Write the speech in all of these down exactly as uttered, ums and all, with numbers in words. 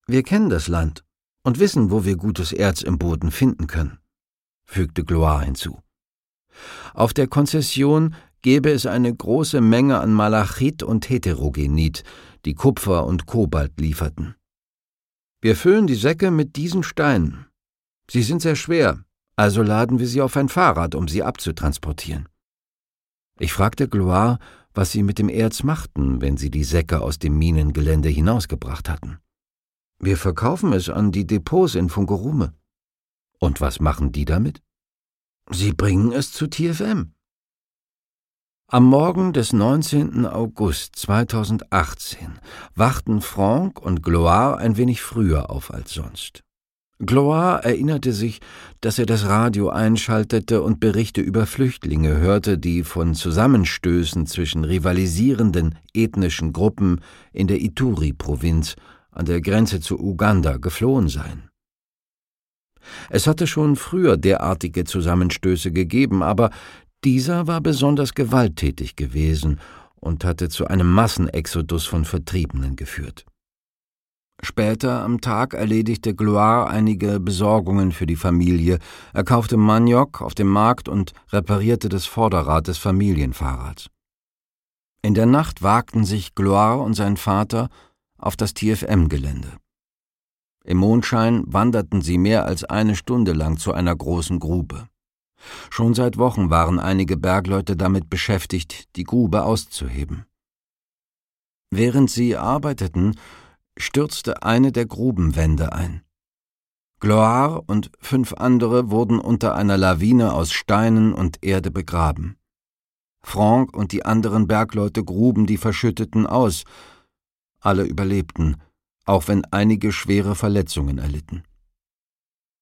»Wir kennen das Land und wissen, wo wir gutes Erz im Boden finden können«, fügte Gloire hinzu. »Auf der Konzession gäbe es eine große Menge an Malachit und Heterogenit, die Kupfer und Kobalt lieferten. Wir füllen die Säcke mit diesen Steinen. Sie sind sehr schwer, also laden wir sie auf ein Fahrrad, um sie abzutransportieren.« Ich fragte Gloire, was sie mit dem Erz machten, wenn sie die Säcke aus dem Minengelände hinausgebracht hatten. »Wir verkaufen es an die Depots in Fungurume.« »Und was machen die damit?« »Sie bringen es zu T F M.« Am Morgen des neunzehnten August zweitausendachtzehn wachten Franck und Gloire ein wenig früher auf als sonst. Gloire erinnerte sich, dass er das Radio einschaltete und Berichte über Flüchtlinge hörte, die von Zusammenstößen zwischen rivalisierenden ethnischen Gruppen in der Ituri-Provinz an der Grenze zu Uganda geflohen seien. Es hatte schon früher derartige Zusammenstöße gegeben, aber dieser war besonders gewalttätig gewesen und hatte zu einem Massenexodus von Vertriebenen geführt. Später am Tag erledigte Gloire einige Besorgungen für die Familie. Er kaufte Maniok auf dem Markt und reparierte das Vorderrad des Familienfahrrads. In der Nacht wagten sich Gloire und sein Vater auf das T F M-Gelände. Im Mondschein wanderten sie mehr als eine Stunde lang zu einer großen Grube. Schon seit Wochen waren einige Bergleute damit beschäftigt, die Grube auszuheben. Während sie arbeiteten, stürzte eine der Grubenwände ein. Gloire und fünf andere wurden unter einer Lawine aus Steinen und Erde begraben. Franck und die anderen Bergleute gruben die Verschütteten aus. Alle überlebten, auch wenn einige schwere Verletzungen erlitten.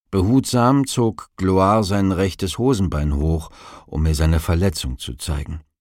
Behutsam zog Gloire sein rechtes Hosenbein hoch, um mir seine Verletzung zu zeigen.